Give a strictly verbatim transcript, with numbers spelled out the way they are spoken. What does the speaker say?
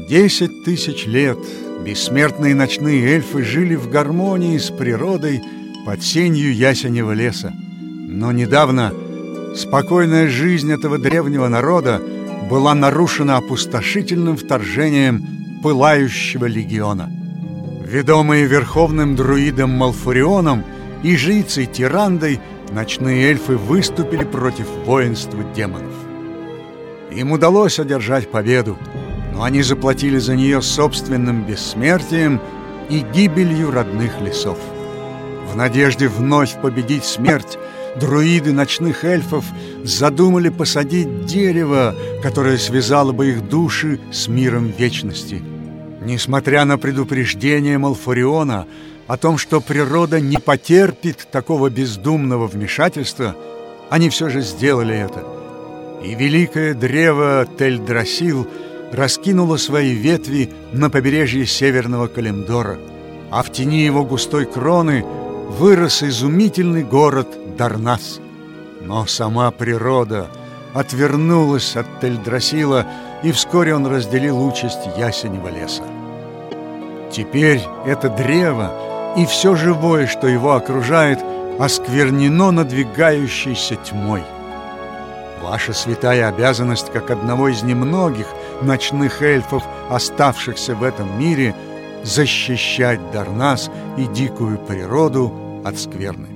Десять тысяч лет бессмертные ночные эльфы жили в гармонии с природой под сенью ясеневого леса. Но недавно спокойная жизнь этого древнего народа была нарушена опустошительным вторжением пылающего легиона. Ведомые верховным друидом Малфурионом и жрицей Тирандой, ночные эльфы выступили против воинства демонов. Им удалось одержать победу, но они заплатили за нее собственным бессмертием и гибелью родных лесов. В надежде вновь победить смерть, друиды ночных эльфов задумали посадить дерево, которое связало бы их души с миром вечности. Несмотря на предупреждение Малфуриона о том, что природа не потерпит такого бездумного вмешательства, они все же сделали это. И великое древо Тельдрасил раскинуло свои ветви на побережье Северного Калимдора, а в тени его густой кроны вырос изумительный город Дарнас. Но сама природа отвернулась от Тельдрасила, и вскоре он разделил участь ясеневого леса. Теперь это древо и все живое, что его окружает, осквернено надвигающейся тьмой. Ваша святая обязанность, как одного из немногих ночных эльфов, оставшихся в этом мире, защищать Дарнас и дикую природу от скверны.